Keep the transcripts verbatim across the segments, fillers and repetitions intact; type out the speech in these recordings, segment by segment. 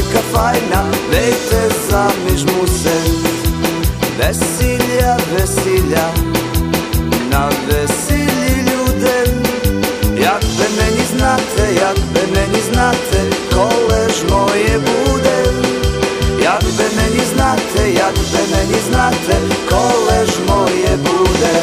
така файна, дайте заміж мусен. Весілля, весілля, на весіллі людям. Як би мені знати, як би мені знати, коли ж моє буде. Як би мені знати, як би мені знати, коли ж моє буде.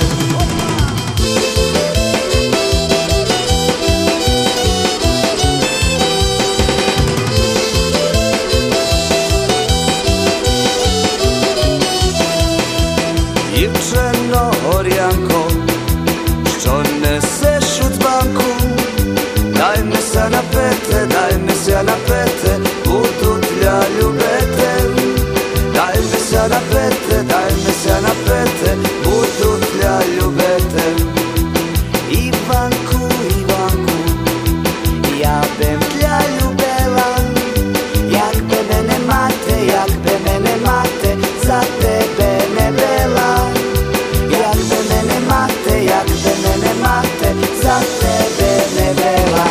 Дівчино горянко, що несеш у дзбанку, дай мися напити, дай мися напити, буду для любити. Дай мися напити, дай мися напити, буду для любити. Іванку, Іванку, я бим для любила, як би мене мати, як би мене мати, за тебе не била. Як би мене мати, як би мене мати, за тебе не била.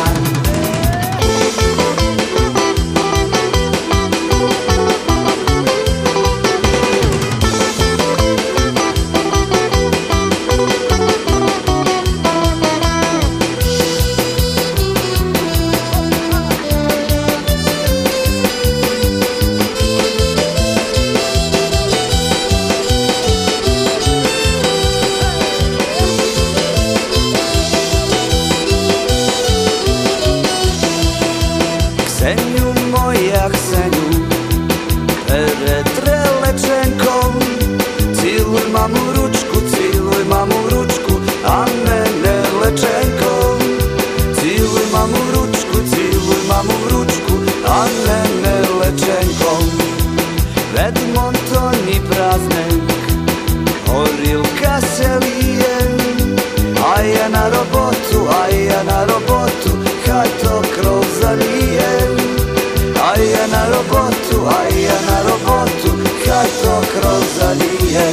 Ксеню, моя Ксеню, перетри личеньком, цілуй маму ручку, цілуй маму ручку, а мене личеньком. Цілуй маму ручку, цілуй маму ручку, а мене личеньком. В Едмонтоні праздник, горілка сявіє, а я на роботу, а я на роботу, хай то кров заліє. А я на роботу, а я на роботу, хай то кров заліє.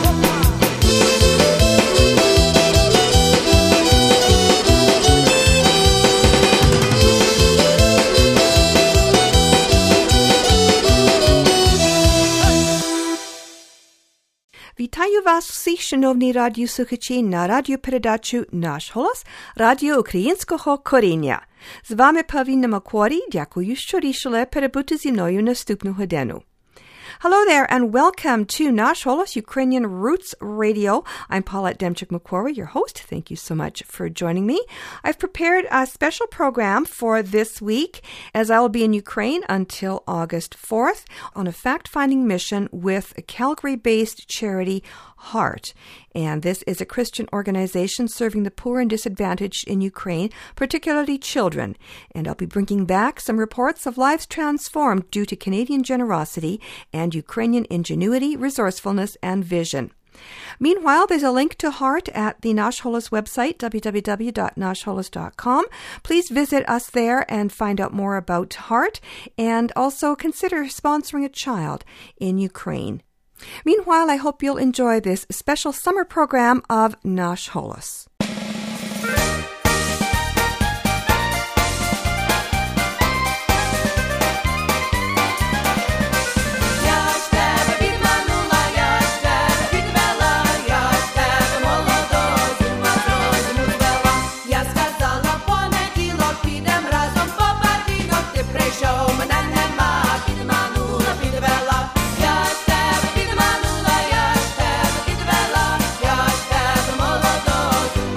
Вітаю вас всіх, шановні радіослухачі, на радіопередачу «Наш голос» Радіо Українського коріння. З вами Павліна Макворі. Дякую, що рішили перебути зі мною наступну годину. Hello there and welcome to Nash Holos Ukrainian Roots Radio. I'm Paulette Demchuk-Macquarie, your host. Thank you so much for joining me. I've prepared a special program for this week as I will be in Ukraine until August fourth on a fact-finding mission with a Calgary-based charity, Heart. And this is a Christian organization serving the poor and disadvantaged in Ukraine, particularly children. And I'll be bringing back some reports of lives transformed due to Canadian generosity and Ukrainian ingenuity, resourcefulness, and vision. Meanwhile, there's a link to Heart at the Nash Holos website, w w w dot nash holos dot com. Please visit us there and find out more about Heart, and also consider sponsoring a child in Ukraine. Meanwhile, I hope you'll enjoy this special summer program of Nash Holos. Молодо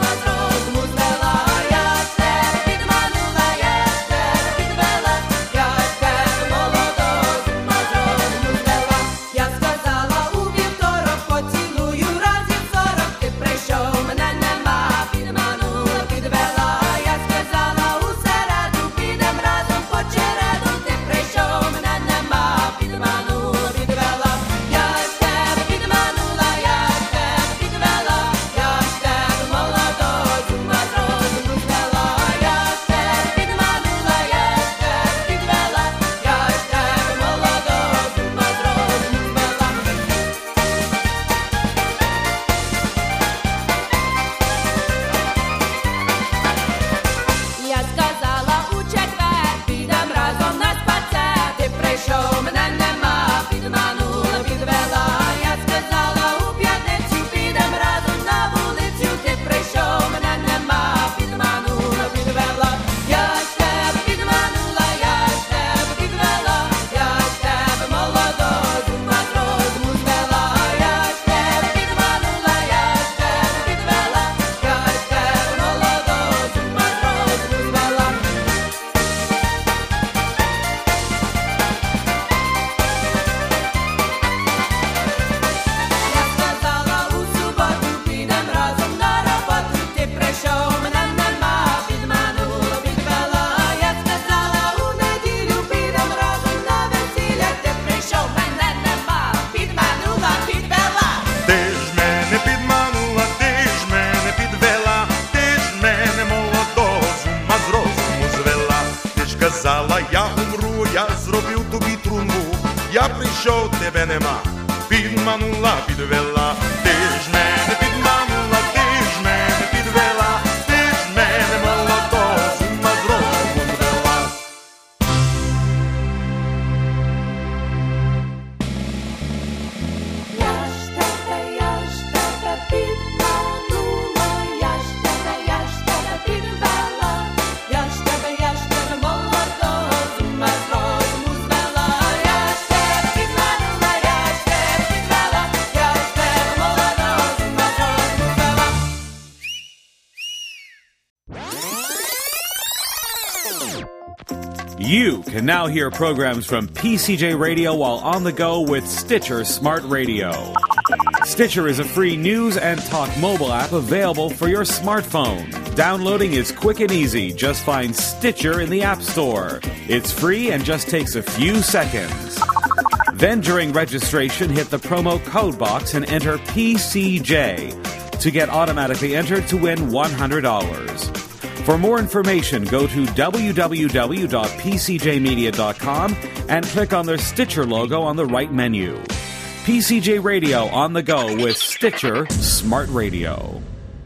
підманула, підвела, ти ж мене підманула, ти ж мене підвела, ти ж мене молодого з ума з розуму звела. Я ж тебе, я ж тебе підманула, я ж тебе, я ж тебе підвела, я ж тебе, я ж тебе молодого з ума з розуму звела. Я ж тебе підманула, я ж тебе підвела, я ж тебе молодого з ума з розуму звела. You can now hear programs from P C J Radio while on the go with Stitcher Smart Radio. Stitcher is a free news and talk mobile app available for your smartphone. Downloading is quick and easy. Just find Stitcher in the App Store. It's free and just takes a few seconds. Then during registration, hit the promo code box and enter P C J to get automatically entered to win one hundred dollars. For more information, go to w w w dot p c j media dot com and click on the Stitcher logo on the right menu. P C J Radio on the go with Stitcher Smart Radio.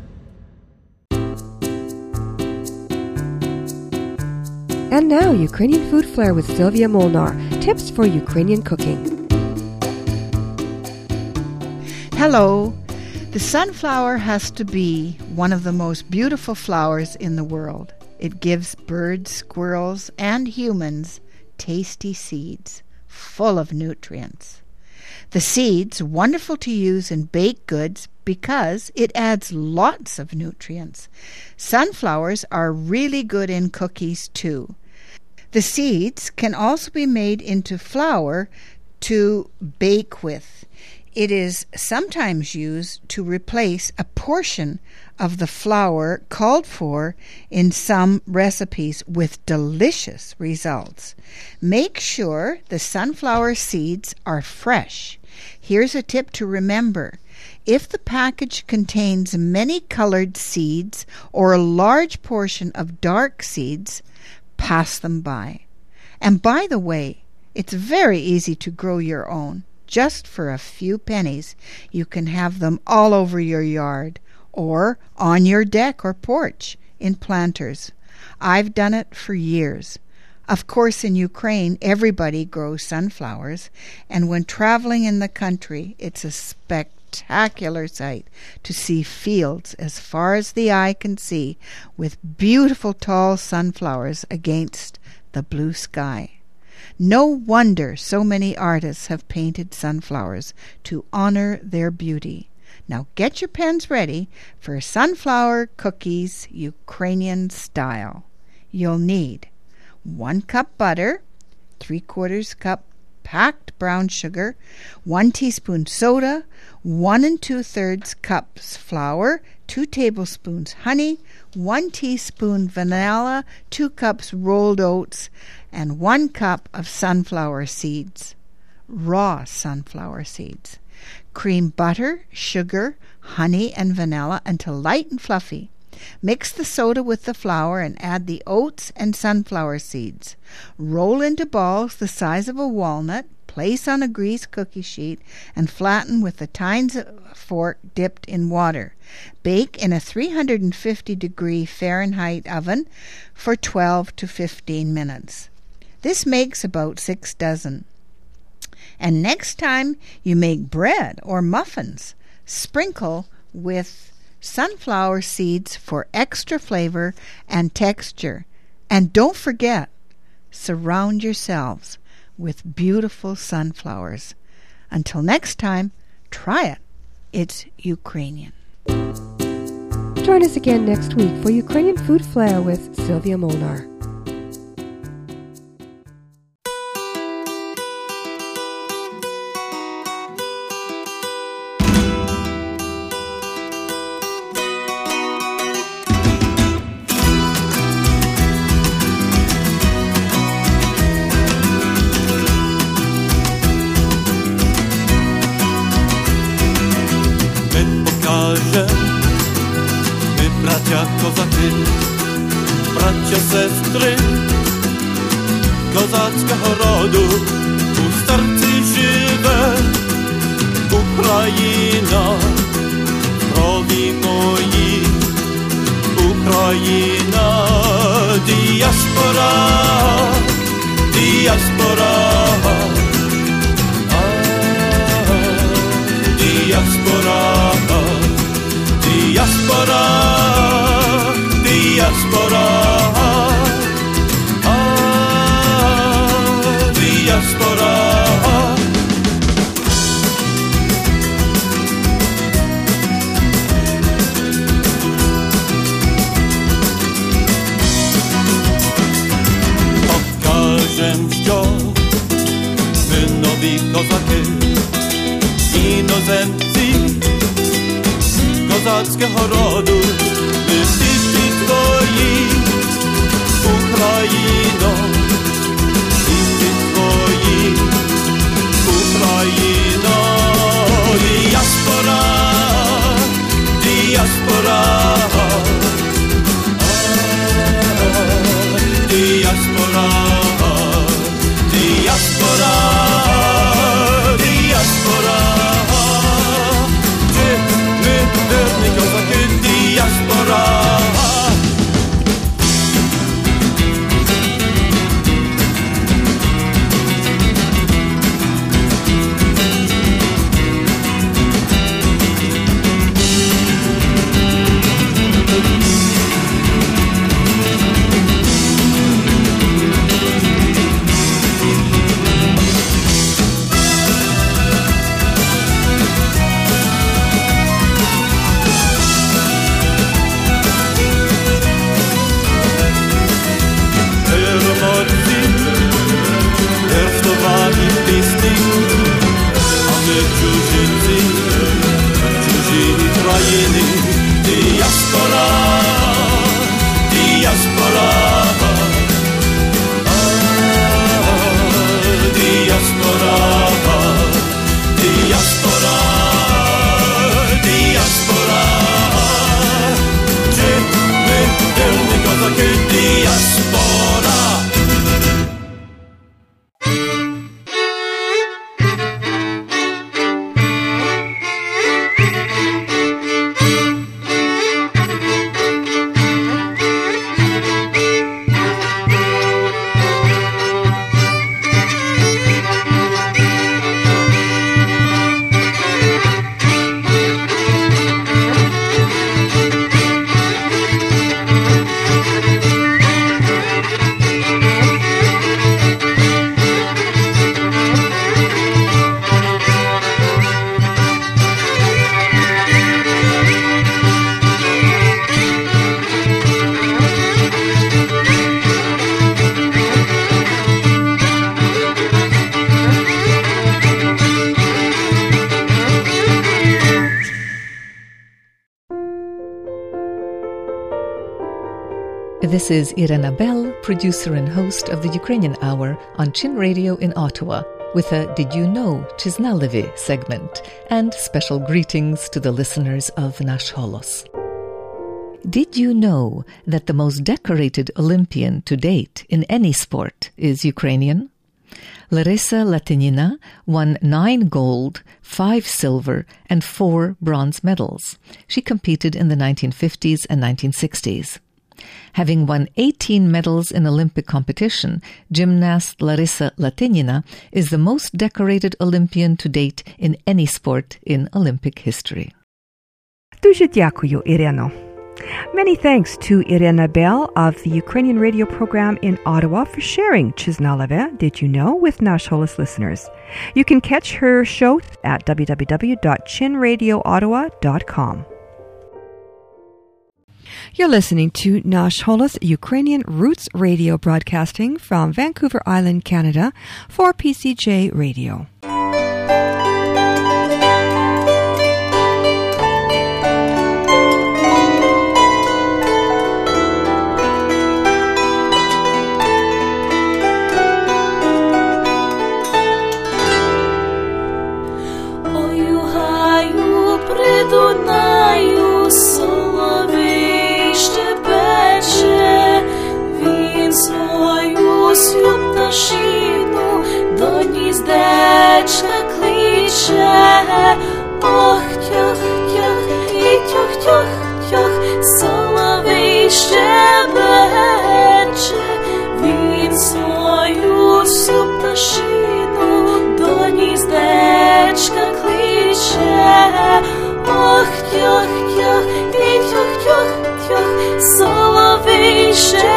And now, Ukrainian Food Flair with Sylvia Molnar. Tips for Ukrainian cooking. Hello. The sunflower has to be one of the most beautiful flowers in the world. It gives birds, squirrels, and humans tasty seeds full of nutrients. The seeds wonderful to use in baked goods because it adds lots of nutrients. Sunflowers are really good in cookies too. The seeds can also be made into flour to bake with. It is sometimes used to replace a portion of the flour called for in some recipes with delicious results. Make sure the sunflower seeds are fresh. Here's a tip to remember. If the package contains many colored seeds or a large portion of dark seeds, pass them by. And by the way, it's very easy to grow your own. Just for a few pennies, you can have them all over your yard or on your deck or porch in planters. I've done it for years. Of course, in Ukraine, everybody grows sunflowers, and when traveling in the country, it's a spectacular sight to see fields as far as the eye can see with beautiful tall sunflowers against the blue sky. No wonder so many artists have painted sunflowers to honor their beauty. Now get your pens ready for sunflower cookies Ukrainian style. You'll need one cup butter, three quarters cup packed brown sugar, one teaspoon soda, one and two thirds cups flour, two tablespoons honey, one teaspoon vanilla, two cups rolled oats, and one cup of sunflower seeds, raw sunflower seeds. Cream butter, sugar, honey, and vanilla until light and fluffy. Mix the soda with the flour and add the oats and sunflower seeds. Roll into balls the size of a walnut, place on a greased cookie sheet, and flatten with the tines of a fork dipped in water. Bake in a three hundred fifty degree Fahrenheit oven for twelve to fifteen minutes. This makes about six dozen. And next time you make bread or muffins, sprinkle with sunflower seeds for extra flavor and texture. And don't forget, surround yourselves with beautiful sunflowers. Until next time, try it. It's Ukrainian. Join us again next week for Ukrainian Food Flair with Sylvia Molnar. Kozaky, bracia, sestry kozackiego rodu, u starcy żywe, u Україна, крові мої, Україна, діаспора, діаспора, а, діаспора, діаспора, діаспора, а, діаспора. Що ми нові козаки, іноземці козацького роду, ми діти твої, Україно, діти твої, Україно, діаспора, діаспора, діаспора. Diaspora, diaspora, gdzie my, wierni kozaki, diaspora. Diaspora, diaspora, diaspora, diaspora, diaspora, gdzie my, wierni kozaki, diaspora. This is Irena Bell, producer and host of the Ukrainian Hour on Chin Radio in Ottawa, with a Did You Know Chiznalevi segment and special greetings to the listeners of Nash Holos. Did you know that the most decorated Olympian to date in any sport is Ukrainian? Larisa Latynina won nine gold, five silver, and four bronze medals. She competed in the nineteen fifties and nineteen sixties. Having won eighteen medals in Olympic competition, gymnast Larisa Latynina is the most decorated Olympian to date in any sport in Olympic history. Дуже дякую, Ireno. Many thanks to Irena Bell of the Ukrainian radio program in Ottawa for sharing Chiznaleve, Did You Know, with Nash Holos listeners. You can catch her show at w w w dot chin radio ottawa dot com. You're listening to Nash Holos Ukrainian Roots Radio broadcasting from Vancouver Island, Canada for P C J Radio. Дунаю соловей щебече, він свою свою пташину до гніздечка кличе. тьох, соловей щебече, він свою всю пташину до гніздечка кличе. Ох, тьох, тьох, і тьох, тьох, тьох, соловей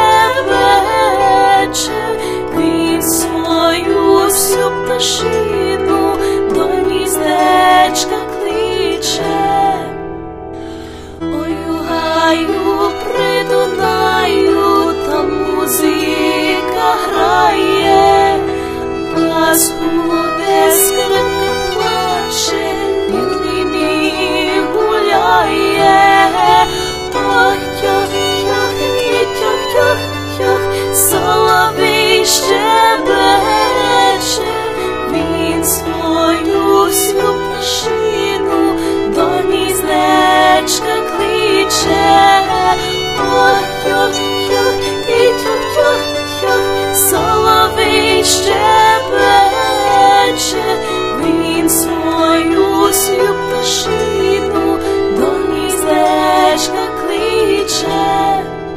щебече, він свою всю пташину до гніздечка кличе. Ой, у гаю при Дунаю, там музика грає, бас буде, скрипка плаче, мій гуляє. Ох, тьох, тьох, і тьох, тьох, тьох, соловей щебече, він свою всю пташину до гніздечка кличе. Ох, тьох, тьох, і тьох, тьох, тьох, соловей щебече, він свою всю пташину до гніздечка кличе.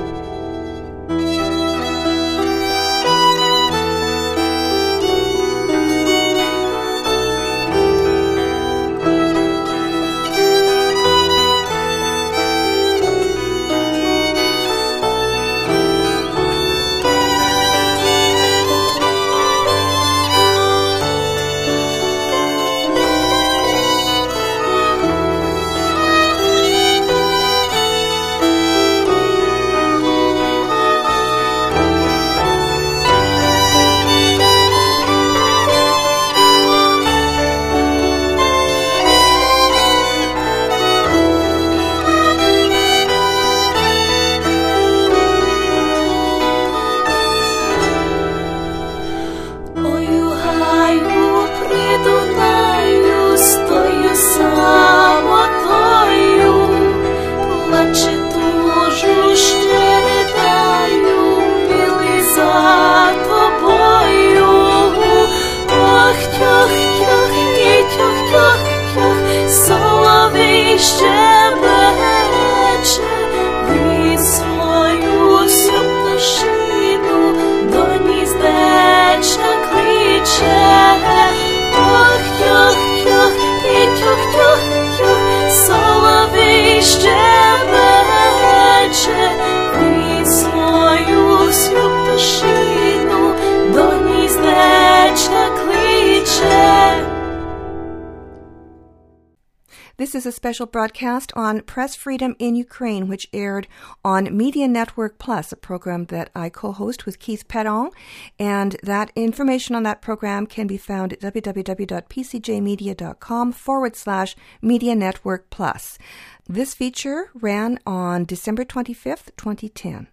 This is a special broadcast on press freedom in Ukraine, which aired on Media Network Plus, a program that I co-host with Keith Perron. And that information on that program can be found at www.pcjmedia.com forward slash Media Network Plus. This feature ran on December twenty-fifth, twenty ten.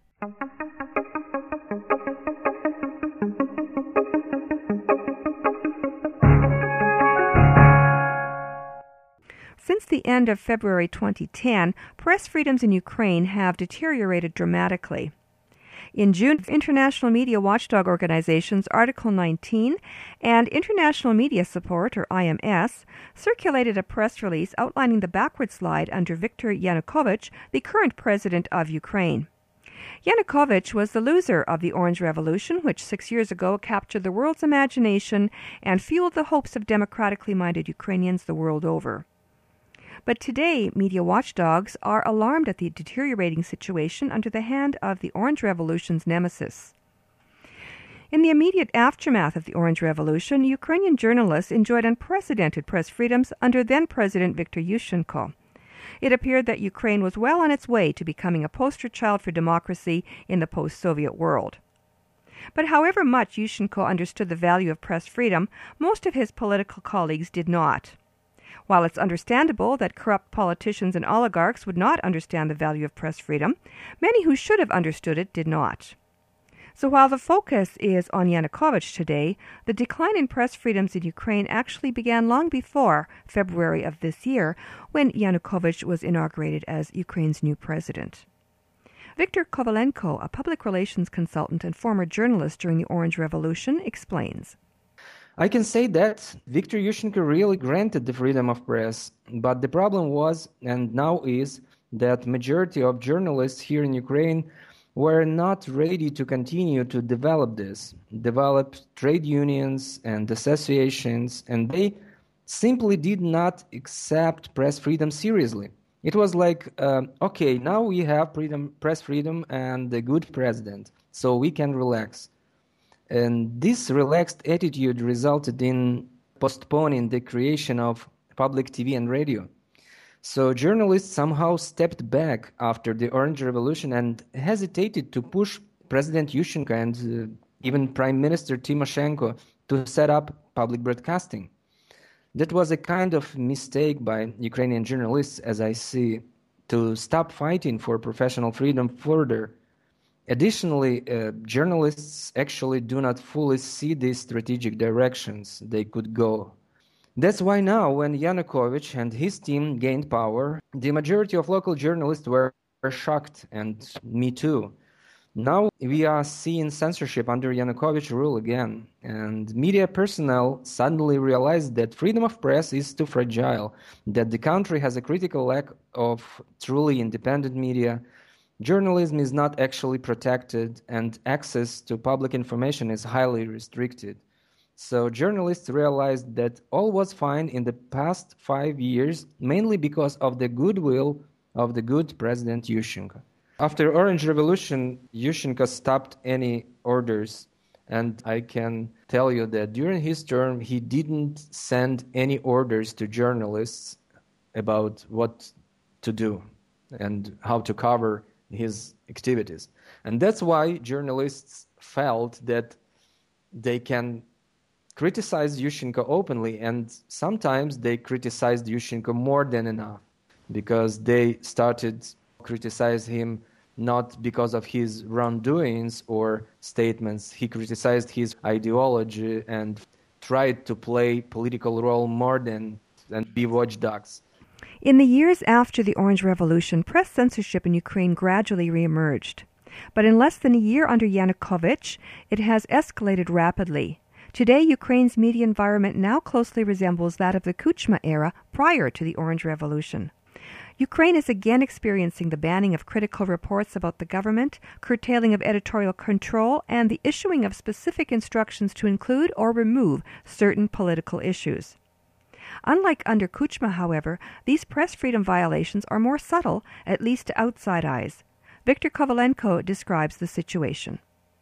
Since the end of February twenty ten, press freedoms in Ukraine have deteriorated dramatically. In June, International Media Watchdog Organization's Article nineteen and International Media Support, or I M S, circulated a press release outlining the backward slide under Viktor Yanukovych, the current president of Ukraine. Yanukovych was the loser of the Orange Revolution, which six years ago captured the world's imagination and fueled the hopes of democratically minded Ukrainians the world over. But today, media watchdogs are alarmed at the deteriorating situation under the hand of the Orange Revolution's nemesis. In the immediate aftermath of the Orange Revolution, Ukrainian journalists enjoyed unprecedented press freedoms under then-President Viktor Yushchenko. It appeared that Ukraine was well on its way to becoming a poster child for democracy in the post-Soviet world. But however much Yushchenko understood the value of press freedom, most of his political colleagues did not. While it's understandable that corrupt politicians and oligarchs would not understand the value of press freedom, many who should have understood it did not. So while the focus is on Yanukovych today, the decline in press freedoms in Ukraine actually began long before February of this year, when Yanukovych was inaugurated as Ukraine's new president. Viktor Kovalenko, a public relations consultant and former journalist during the Orange Revolution, explains. I can say that Viktor Yushchenko really granted the freedom of press, but the problem was, and now is, that majority of journalists here in Ukraine were not ready to continue to develop this, develop trade unions and associations, and they simply did not accept press freedom seriously. It was like, uh, okay, now we have freedom, press freedom and a good president, so we can relax. And this relaxed attitude resulted in postponing the creation of public T V and radio. So journalists somehow stepped back after the Orange Revolution and hesitated to push President Yushchenko and uh, even Prime Minister Tymoshenko to set up public broadcasting. That was a kind of mistake by Ukrainian journalists, as I see, to stop fighting for professional freedom further. Additionally, uh, journalists actually do not fully see the strategic directions they could go. That's why now, when Yanukovych and his team gained power, the majority of local journalists were, were shocked, and me too. Now we are seeing censorship under Yanukovych rule again, and media personnel suddenly realized that freedom of press is too fragile, that the country has a critical lack of truly independent media, journalism is not actually protected, and access to public information is highly restricted. So journalists realized that all was fine in the past five years, mainly because of the goodwill of the good President Yushchenko. After Orange Revolution, Yushchenko stopped any orders, and I can tell you that during his term, he didn't send any orders to journalists about what to do and how to cover his activities. And that's why journalists felt that they can criticize Yushchenko openly, and sometimes they criticized Yushchenko more than enough, because they started criticize him not because of his wrongdoings or statements. He criticized his ideology and tried to play political role more than and be watchdogs. In the years after the Orange Revolution, press censorship in Ukraine gradually reemerged. But in less than a year under Yanukovych, it has escalated rapidly. Today, Ukraine's media environment now closely resembles that of the Kuchma era prior to the Orange Revolution. Ukraine is again experiencing the banning of critical reports about the government, curtailing of editorial control, and the issuing of specific instructions to include or remove certain political issues. Unlike under Kuchma, however, these press freedom violations are more subtle, at least to outside eyes. Viktor Kovalenko describes the situation.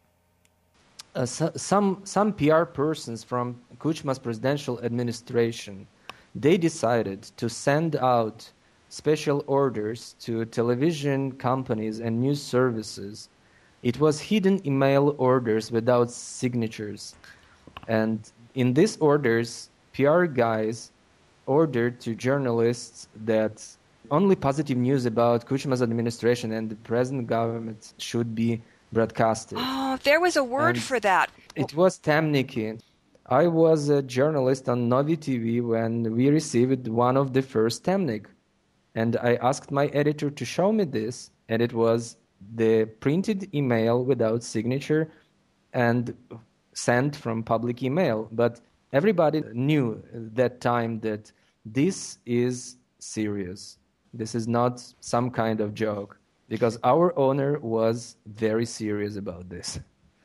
Uh, so, some some P R persons from Kuchma's presidential administration, they decided to send out special orders to television companies and news services. It was hidden email orders without signatures. And in these orders, P R guys ordered to journalists that only positive news about Kuchma's administration and the present government should be broadcasted. Oh, there was a word and for that. It was temniki. I was a journalist on Novi T V when we received one of the first temnik. And I asked my editor to show me this, and it was the printed email without signature and sent from public email. But everybody knew at that time that this is serious. This is not some kind of joke, because our owner was very serious about this.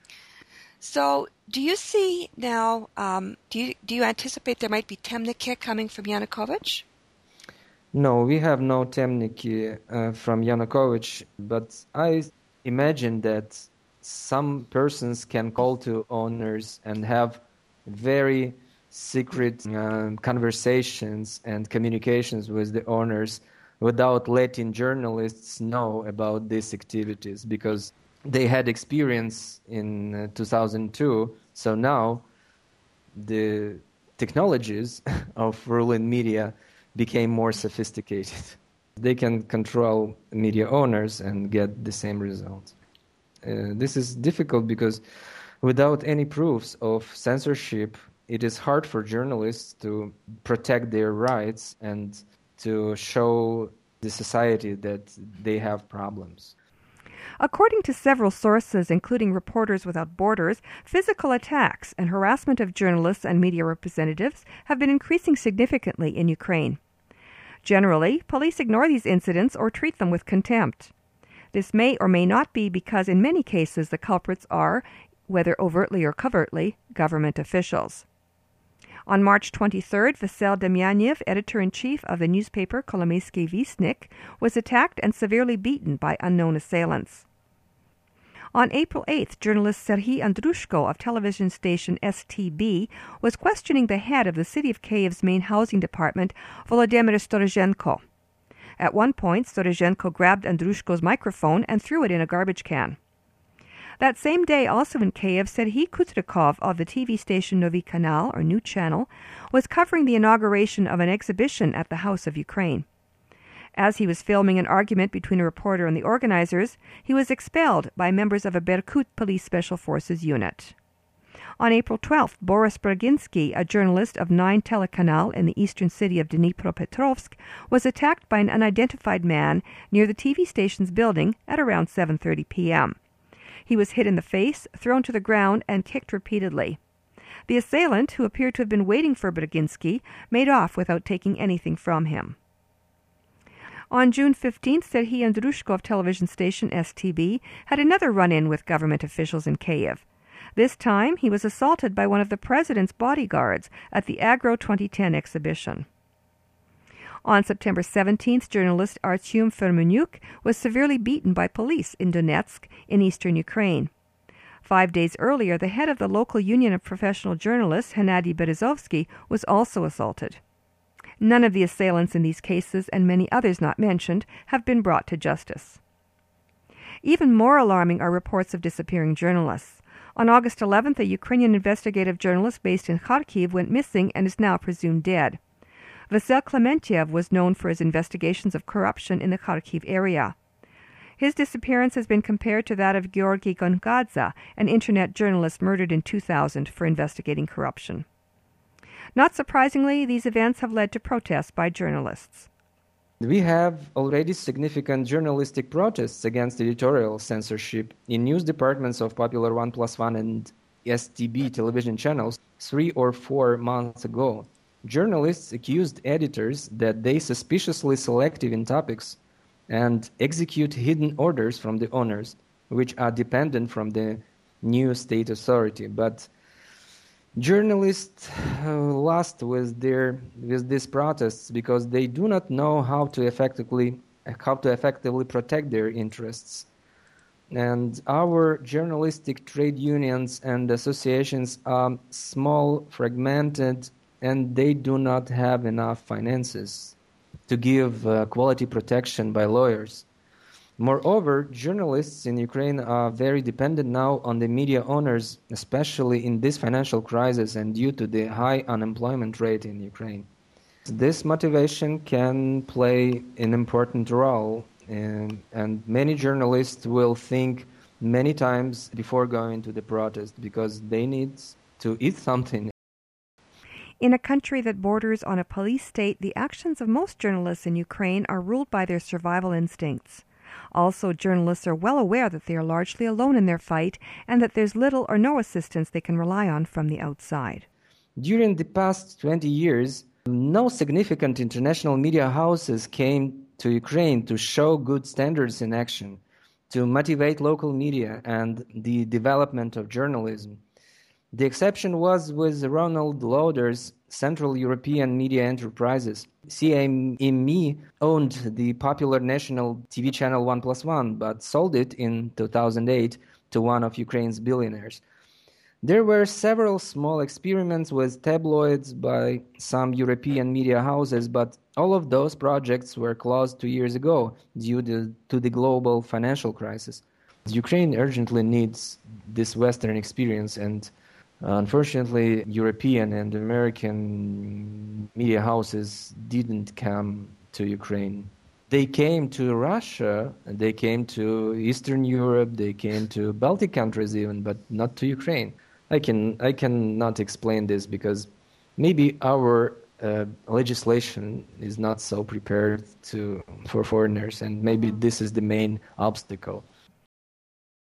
So, do you see now, um, do you, do you anticipate there might be temniki coming from Yanukovych? No, we have no temniki uh, from Yanukovych, but I imagine that some persons can call to owners and have very secret uh, conversations and communications with the owners without letting journalists know about these activities, because they had experience in uh, two thousand two. So now the technologies of ruling media became more sophisticated. They can control media owners and get the same result. Uh, this is difficult because without any proofs of censorship, it is hard for journalists to protect their rights and to show the society that they have problems. According to several sources, including Reporters Without Borders, physical attacks and harassment of journalists and media representatives have been increasing significantly in Ukraine. Generally, police ignore these incidents or treat them with contempt. This may or may not be because in many cases the culprits are, whether overtly or covertly, government officials. On March twenty-third, Vasyl Demyanev, editor-in-chief of the newspaper Kolomeyskyi Vestnik, was attacked and severely beaten by unknown assailants. On April eighth, journalist Serhiy Andrushko of television station S T B was questioning the head of the city of Kyiv's main housing department, Volodymyr Storozhenko. At one point, Storozhenko grabbed Andrushko's microphone and threw it in a garbage can. That same day, also in Kyiv, Serhiy Kuzrikov of the T V station Novy Kanal, or New Channel, was covering the inauguration of an exhibition at the House of Ukraine. As he was filming an argument between a reporter and the organizers, he was expelled by members of a Berkut Police Special Forces unit. On April twelfth, Boris Braginsky, a journalist of nine Telekanal in the eastern city of Dnipropetrovsk, was attacked by an unidentified man near the T V station's building at around seven thirty p.m. He was hit in the face, thrown to the ground, and kicked repeatedly. The assailant, who appeared to have been waiting for Braginsky, made off without taking anything from him. On June fifteenth, Serhiy Andrushko of television station S T B had another run-in with government officials in Kyiv. This time, he was assaulted by one of the president's bodyguards at the Agro twenty ten exhibition. On September seventeenth, journalist Artyom Fermenyuk was severely beaten by police in Donetsk in eastern Ukraine. Five days earlier, the head of the local union of professional journalists, Hennady Berezovsky, was also assaulted. None of the assailants in these cases, and many others not mentioned, have been brought to justice. Even more alarming are reports of disappearing journalists. On August eleventh, a Ukrainian investigative journalist based in Kharkiv went missing and is now presumed dead. Vasyl Klementiev was known for his investigations of corruption in the Kharkiv area. His disappearance has been compared to that of Georgy Gongadze, an internet journalist murdered in two thousand for investigating corruption. Not surprisingly, these events have led to protests by journalists. We have already significant journalistic protests against editorial censorship in news departments of popular one plus one and S T B television channels three or four months ago. Journalists accused editors that they suspiciously selective in topics and execute hidden orders from the owners, which are dependent from the new state authority. But journalists uh, lost with their with these protests because they do not know how to effectively how to effectively protect their interests. And our journalistic trade unions and associations are small, fragmented, and they do not have enough finances to give uh, quality protection by lawyers. Moreover, journalists in Ukraine are very dependent now on the media owners, especially in this financial crisis and due to the high unemployment rate in Ukraine. This motivation can play an important role, and, and many journalists will think many times before going to the protest because they need to eat something. In a country that borders on a police state, the actions of most journalists in Ukraine are ruled by their survival instincts. Also, journalists are well aware that they are largely alone in their fight and that there's little or no assistance they can rely on from the outside. During the past twenty years, no significant international media houses came to Ukraine to show good standards in action, to motivate local media and the development of journalism. The exception was with Ronald Lauder's Central European Media Enterprises. C M E owned the popular national T V channel one plus one, but sold it in two thousand eight to one of Ukraine's billionaires. There were several small experiments with tabloids by some European media houses, but all of those projects were closed two years ago due to, to the global financial crisis. Ukraine urgently needs this Western experience, and unfortunately, European and American media houses didn't come to Ukraine. They came to Russia, they came to Eastern Europe, they came to Baltic countries even, but not to Ukraine. I can I cannot explain this because maybe our uh, legislation is not so prepared to for foreigners, and maybe this is the main obstacle.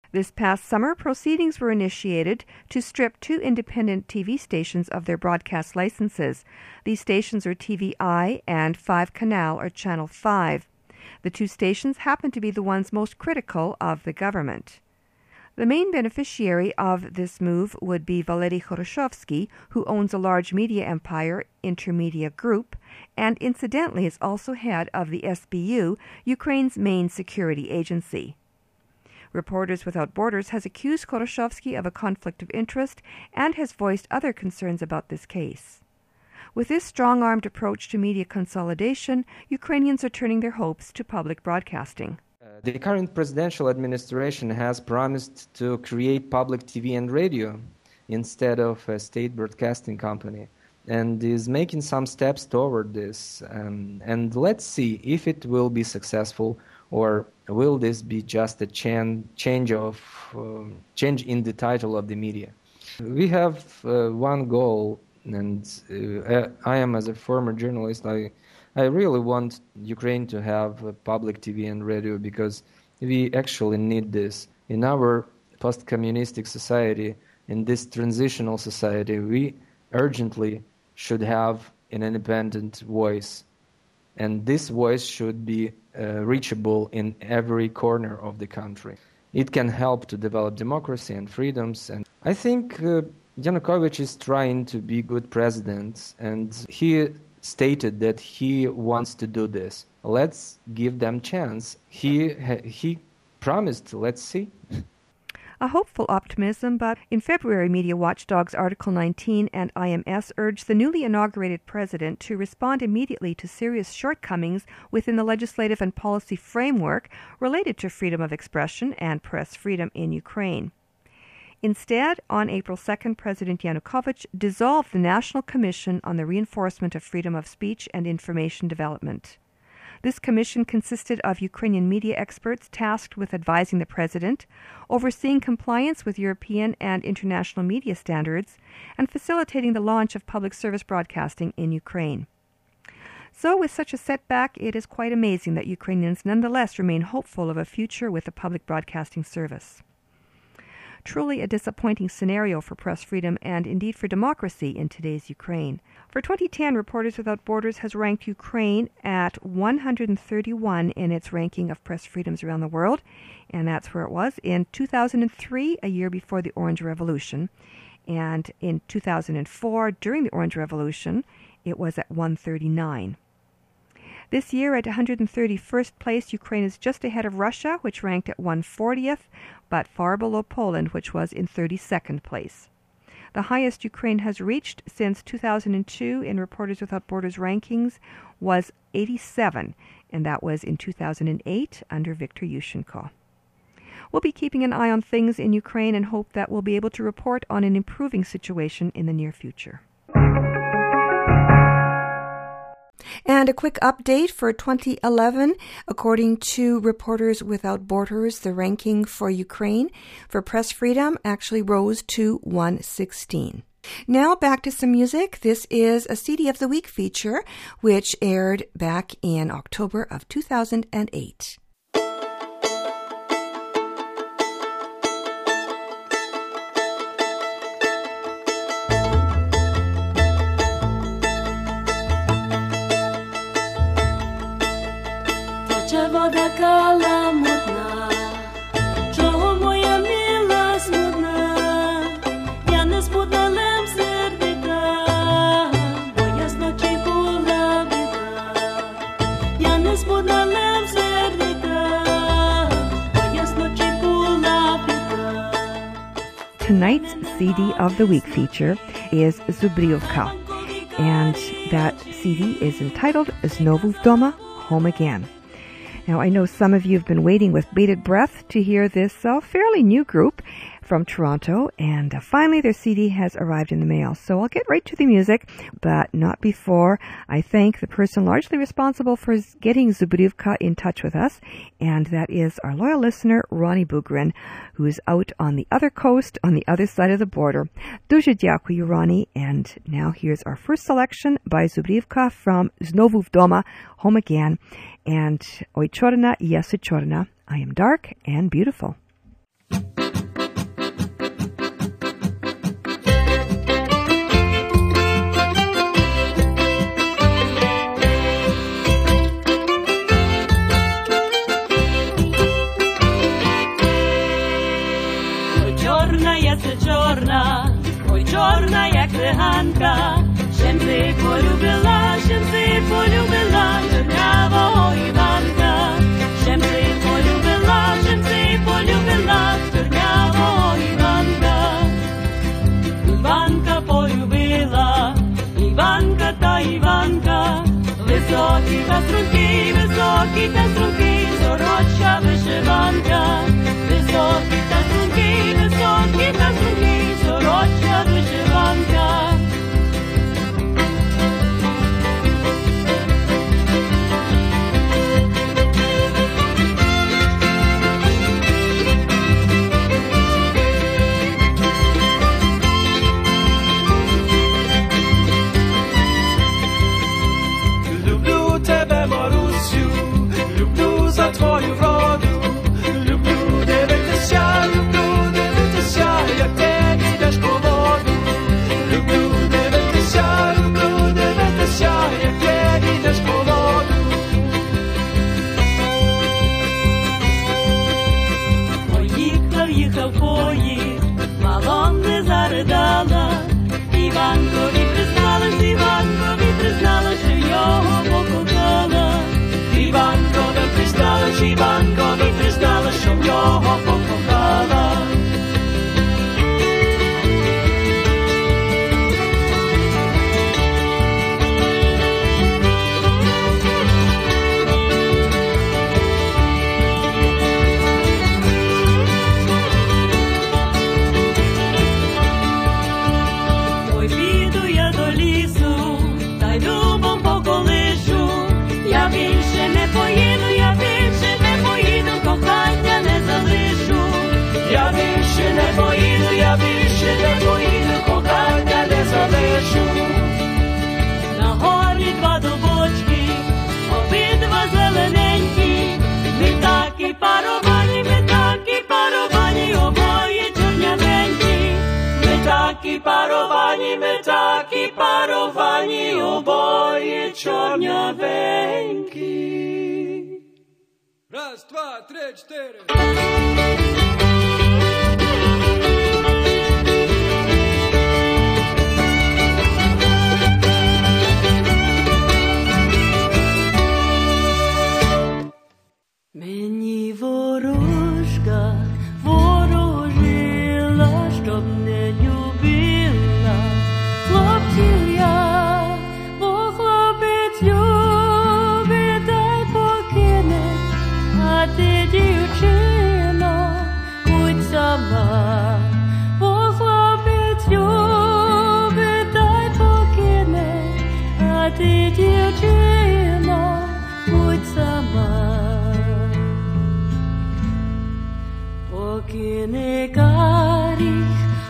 This past summer, proceedings were initiated to strip two independent T V stations of their broadcast licenses. These stations are T V I and Five Canal, or Channel five. The two stations happen to be the ones most critical of the government. The main beneficiary of this move would be Valery Khoroshovsky, who owns a large media empire, Intermedia Group, and incidentally is also head of the S B U, Ukraine's main security agency. Reporters Without Borders has accused Khoroshovsky of a conflict of interest and has voiced other concerns about this case. With this strong-armed approach to media consolidation, Ukrainians are turning their hopes to public broadcasting. Uh, the current presidential administration has promised to create public T V and radio instead of a state broadcasting company, and is making some steps toward this. Um, and let's see if it will be successful, or will this be just a chan- change of uh, change in the title of the media? We have uh, one goal, and uh, I am, as a former journalist, I I really want Ukraine to have a public T V and radio, because we actually need this. In our post-communistic society, in this transitional society, we urgently should have an independent voice. And this voice should be uh, reachable in every corner of the country. It can help to develop democracy and freedoms. And I think uh, Yanukovych is trying to be good president, and he stated that he wants to do this. Let's give them chance. He he promised. Let's see. A hopeful optimism, but in February, Media Watchdog's Article nineteen and I M S urged the newly inaugurated president to respond immediately to serious shortcomings within the legislative and policy framework related to freedom of expression and press freedom in Ukraine. Instead, on April second, President Yanukovych dissolved the National Commission on the Reinforcement of Freedom of Speech and Information Development. This commission consisted of Ukrainian media experts tasked with advising the president, overseeing compliance with European and international media standards, and facilitating the launch of public service broadcasting in Ukraine. So, with such a setback, it is quite amazing that Ukrainians nonetheless remain hopeful of a future with the public broadcasting service. Truly a disappointing scenario for press freedom and indeed for democracy in today's Ukraine. For twenty ten, Reporters Without Borders has ranked Ukraine at one hundred thirty-one in its ranking of press freedoms around the world, and that's where it was in two thousand three, a year before the Orange Revolution. And in two thousand four, during the Orange Revolution, it was at one hundred thirty-nine. This year, at one hundred thirty-first place, Ukraine is just ahead of Russia, which ranked at one hundred fortieth, but far below Poland, which was in thirty-second place. The highest Ukraine has reached since two thousand two in Reporters Without Borders rankings was eighty-seven, and that was in two thousand eight under Viktor Yushchenko. We'll be keeping an eye on things in Ukraine and hope that we'll be able to report on an improving situation in the near future. And a quick update for twenty eleven. According to Reporters Without Borders, the ranking for Ukraine for press freedom actually rose to one hundred sixteen. Now back to some music. This is a C D of the Week feature, which aired back in October of two thousand eight. Вода каламутна, чого моя мила смутна, я не спуталем сердика, бо я зночі була біда, я не спуталем сердика, бо я зночі була біда. Tonight's C D of the Week feature is Zubriovka, and that C D is entitled Znovu Vdoma, Home Again. Now, I know some of you have been waiting with bated breath to hear this uh, fairly new group from Toronto, and uh, finally their C D has arrived in the mail. So I'll get right to the music, but not before I thank the person largely responsible for getting Zubriovka in touch with us, and that is our loyal listener, Ronnie Bugrin, who is out on the other coast, on the other side of the border. Дуже дякую, Ronnie, and now here's our first selection by Zubriovka from Znovu Vdoma, Home Again, and Oi Chorna, Yes Chorna, I am dark and beautiful. Іванка, чим ти полюбила, чим ти полюбила, чорнявого Іванка, чим ти полюбила, чим ти полюбила, чорнявого Іванка. Іванка полюбила, Іванка та Іванка, високі та струнки, високі та струнки, сороча вишиванка, високі та струнки, високі та струнки, сороча вишиванка. Люблю тебе, Марусю, люблю за твою вроду, люблю дивитися, люблю дивитися, як ти йдеш по воду. Люблю дивитися, люблю дивитися, як ти йдеш по воду. Поїхав, їхав поїзд, мало не заридала, Іванкові призналась, Іванкові призналась, що його покохала. Іванкові призналась, Іванкові призналась, що його покохала. Ой, піду я до лісу, та й дубом поколишу, я більше не поїду, я більше не поїду, кохання не залишу. Я більше не поїду, я більше не поїду, кохання не залишу. На горі два дубочки, обидва зелененькі, ми такі паровані, ми такі паровані, обоє чорнявенькі. Ми такі паровані, ми такі паровані, обоє чорнявенькі. Раз, два, три, чотири. Мені ворожка ворожила, щоб не любила хлопців я, бо хлопець любить та й покине, а ти, дівчино, будь сама, бо хлопець любить та й покине, а ти, дівчино, будь сама. Покине карі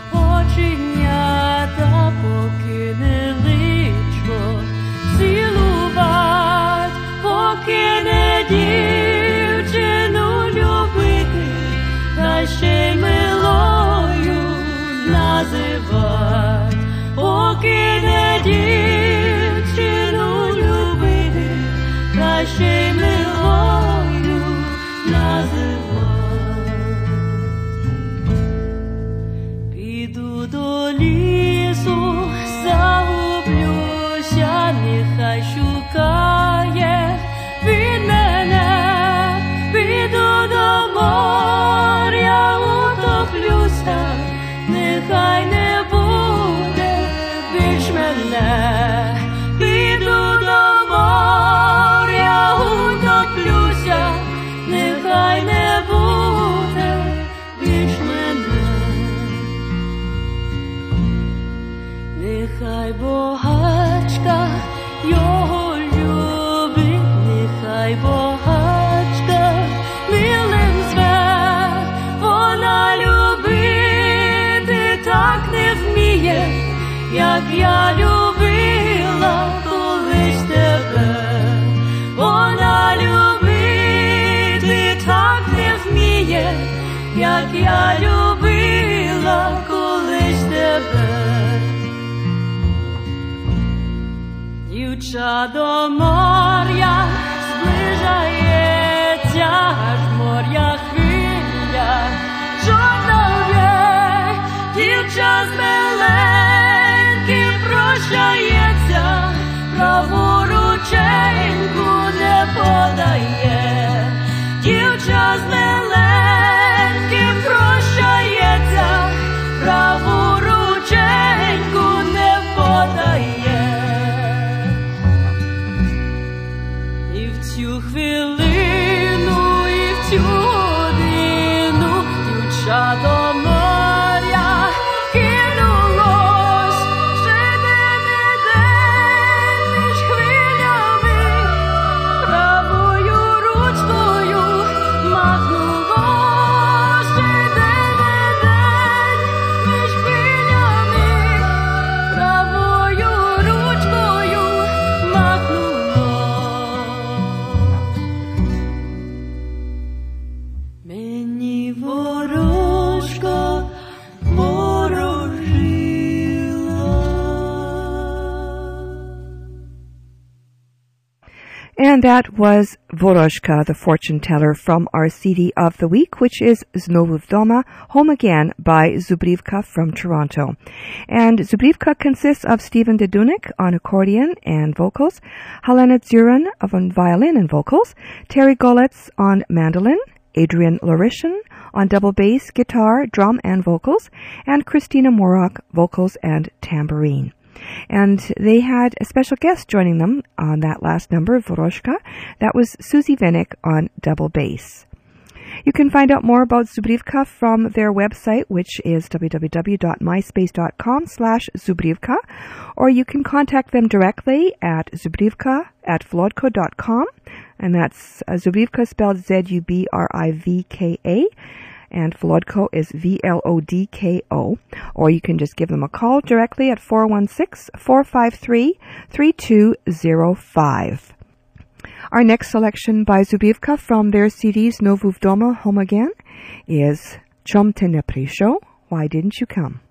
оченята, покине личко цілувать, покине дівчину любити, та ще й милою називать, покине дівчину любити, та ще й милою називать. Піду до лісу, загублюся, нехай шукає він мене. Піду до моря, утоплюся, нехай не буде більш мене. Піду до моря, утоплюся, нехай не буде більш мене. Нехай богачка його любить, нехай богачка милим зве, вона любити так не вміє, як я любила колись тебе. Вона любити так не вміє, як я любила колись тебе. Дівча до моря зближається, аж моря хвиля жовта в'є. Дівча з миленьким прощається, хвилину і в цю годину дівчата моря кинулось ще день і день між хвилями, правою ручкою махнуло ще день і день між хвилями, правою ручкою махнуло. Мені ворожка And that was Voroshka, the fortune teller, from our C D of the week, which is Znowu Vdoma, Home Again by Zubrivka from Toronto. And Zubrivka consists of Stephen Dedunik on accordion and vocals, Helena Zurin on violin and vocals, Terry Golitz on mandolin, Adrian Larishan on double bass, guitar, drum, and vocals, and Christina Morok, vocals and tambourine. And they had a special guest joining them on that last number, Voroshka. That was Susie Vinnick on double bass. You can find out more about Zubrivka from their website, which is w w w dot myspace dot com slash Zubrivka, or you can contact them directly at zubrivka at vlodko dot com, and that's uh, Zubrivka spelled Z U B R I V K A, and Vlodko is V L O D K O, or you can just give them a call directly at four one six, four five three, three two zero five. Our next selection by Zubrivka from their C D Znowu Vdoma, Home Again, is Chom Ty nie przyszedł? Why Didn't You Come?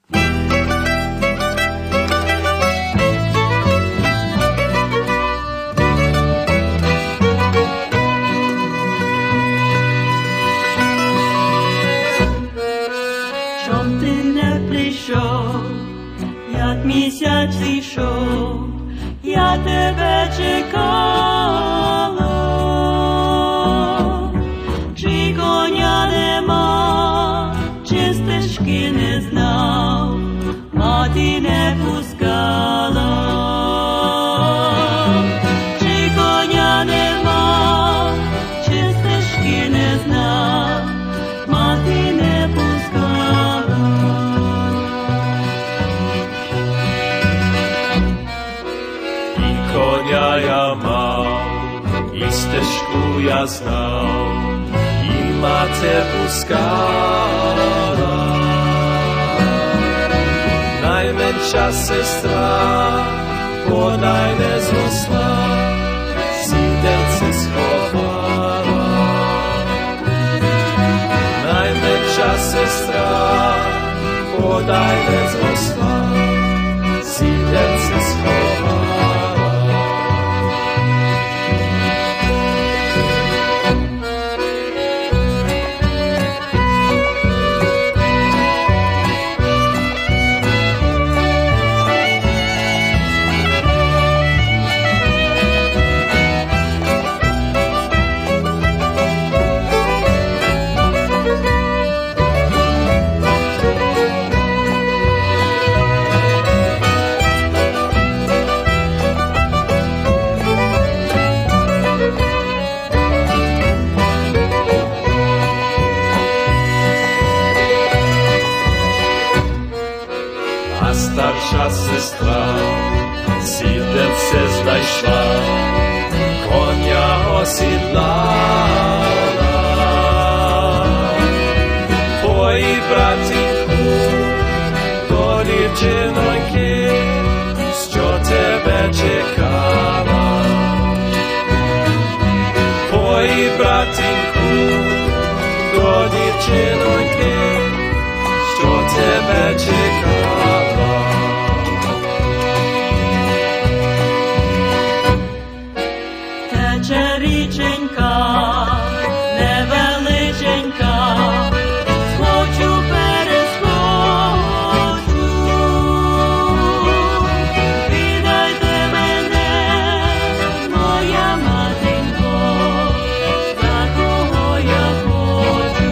Чом ти не прийшов, як місяць зійшов, я тебе чекала, чи коня нема, чи стежки не знав, мати не пускала, чи коня нема, чи стежки не знав, мати не пускала. Konia ja mał, i ścieżku ja znał, i matę puskała. Najmędsza sestra, podaj nie zrosła, siderce schowała. Najmędsza sestra, podaj nie zrosła, siderce schowała. Starsza sestra siderce znajszła, konia osidlała. Twoi bratinku do dziewczynki, що тебе czekała. Twoi bratinku do dziewczynki, що тебе czekała. Тече річенька, невеличенька, схочу перескочу. Віддайте мене, моя матінко, за кого я хочу.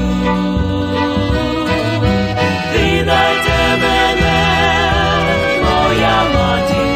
Віддайте мене, моя матінко, за кого я хочу.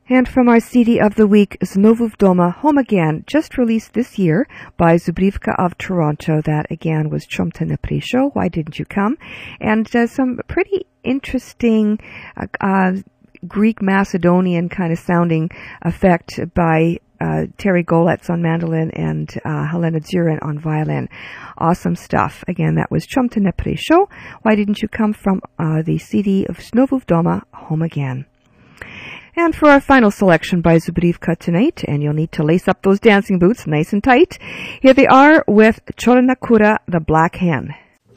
And from our C D of the week, Znowu Wdoma, Home Again, just released this year by Zubrivka of Toronto. That again was Chom Ty Neprisho, Why Didn't You Come? And uh, some pretty interesting uh, uh, Greek Macedonian kind of sounding effect by uh, Terry Golets on mandolin and uh, Helena Zurin on violin. Awesome stuff. Again, that was Chom Ty Neprisho, Why Didn't You Come? From uh, the C D of Znowu Wdoma, Home Again. And for our final selection by Zubrivka tonight, and you'll need to lace up those dancing boots nice and tight, here they are with Chorna Kura, the Black Hen.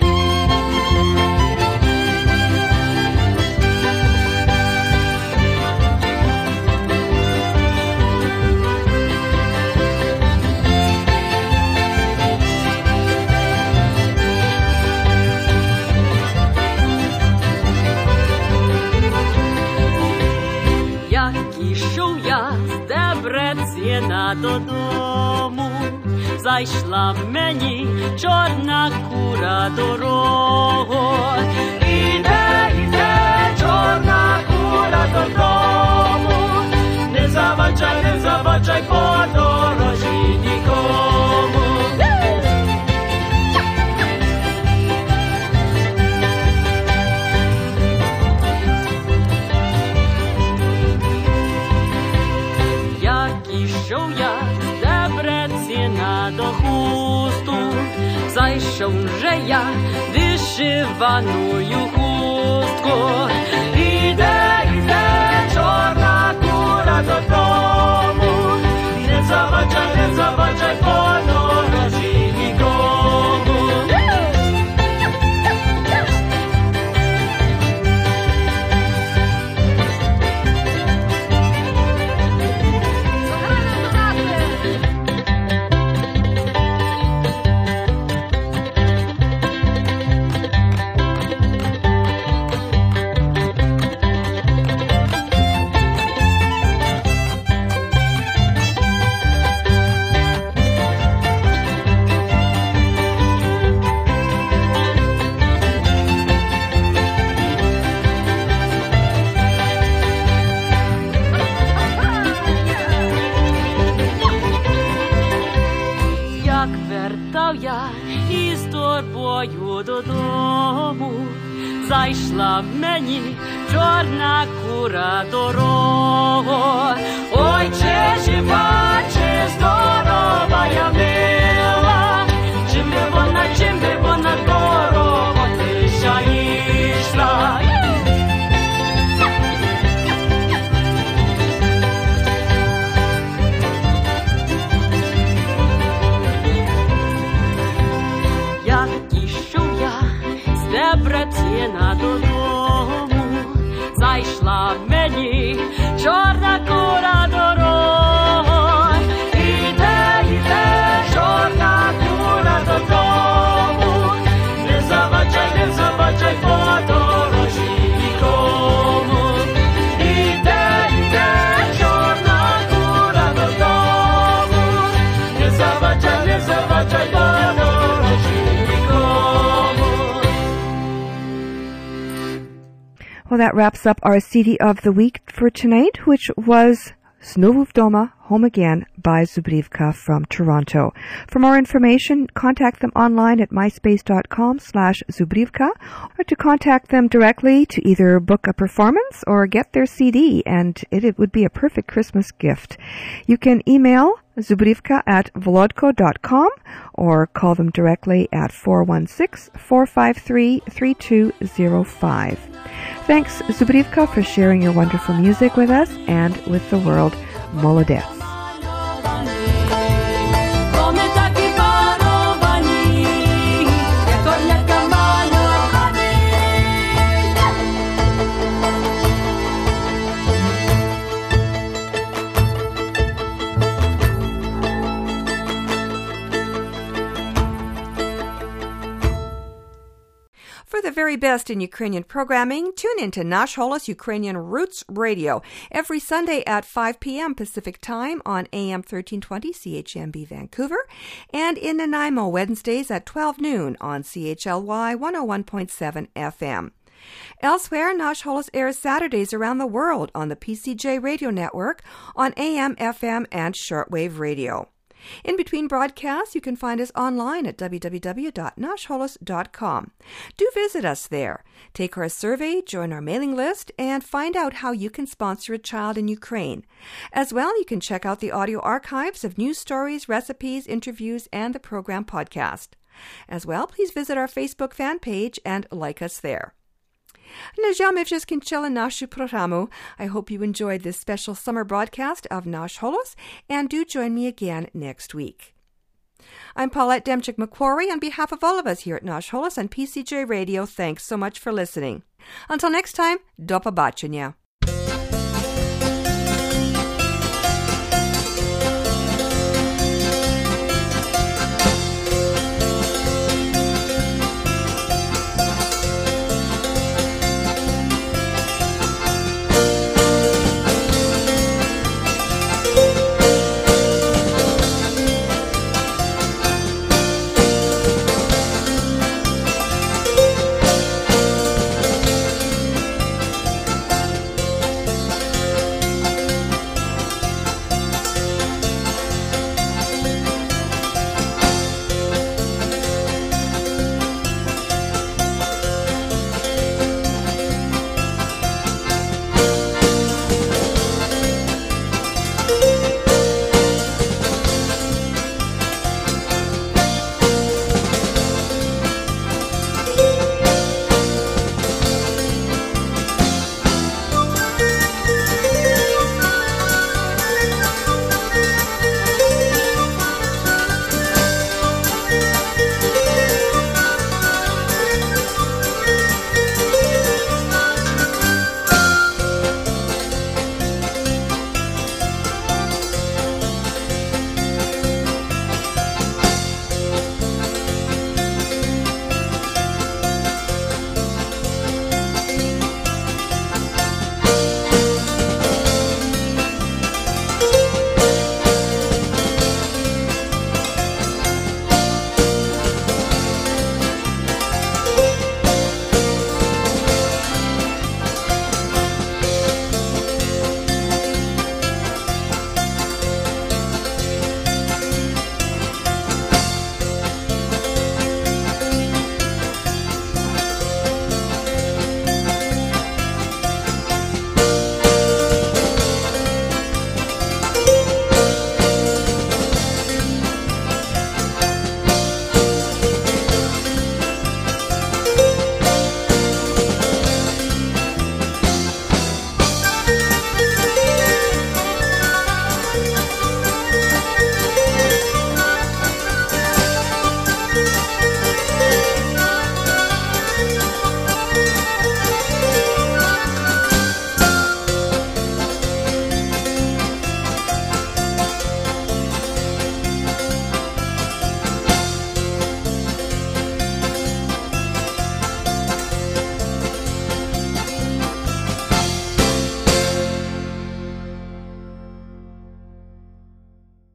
Ішов я з Дебрецена додому, зайшла мені чорна кура дорогу. Іде, іде, чорна кура додому, не заваджай, не заваджай по дорожі нікому. Ішов я з Дебрецена до хусту, зайшов же я вишиваною хустку. Іде, іде, чорна кура додому, не заваджай, не заваджай по дорожі нікому. Я із торбою додому, зайшла мені чорна кура дорогу. Ой, чи жива, чи здорова я мила, чим би вона, чим би вона дорога тиша йшла. Дебрецена додому, зайшла мені чорна кура дорогу. Іде, іде, чорна кура додому, не заваджай, не заваджай по дорожі нікому. Іде, іде, чорна кура додому, не заваджай, не заваджай по дорожі нікому. Well, that wraps up our C D of the week for tonight, which was Znowu Wdoma, Home Again by Zubrivka from Toronto. For more information, contact them online at myspace.com slash Zubrivka, or to contact them directly to either book a performance or get their C D, and it, it would be a perfect Christmas gift. You can email Zubrivka at volodko dot com or call them directly at four one six, four five three, three two zero five. Thanks, Zubrivka, for sharing your wonderful music with us and with the world. Molodets. For the very best in Ukrainian programming, tune in to Nash Holos Ukrainian Roots Radio every Sunday at five p.m. Pacific Time on A M thirteen twenty C H M B Vancouver, and in Nanaimo Wednesdays at twelve noon on C H L Y one oh one point seven F M. Elsewhere, Nash Holos airs Saturdays around the world on the P C J Radio Network on A M, F M, and shortwave radio. In between broadcasts, you can find us online at w w w dot nash holos dot com. Do visit us there. Take our survey, join our mailing list, and find out how you can sponsor a child in Ukraine. As well, you can check out the audio archives of news stories, recipes, interviews, and the program podcast. As well, please visit our Facebook fan page and like us there. Najamy вже скінчили нашу програму. I hope you enjoyed this special summer broadcast of Nash Holos, and do join me again next week. I'm Paulette Demchik-McQuarrie. On behalf of all of us here at Nash Holos and P C J Radio, thanks so much for listening. Until next time, do побачення.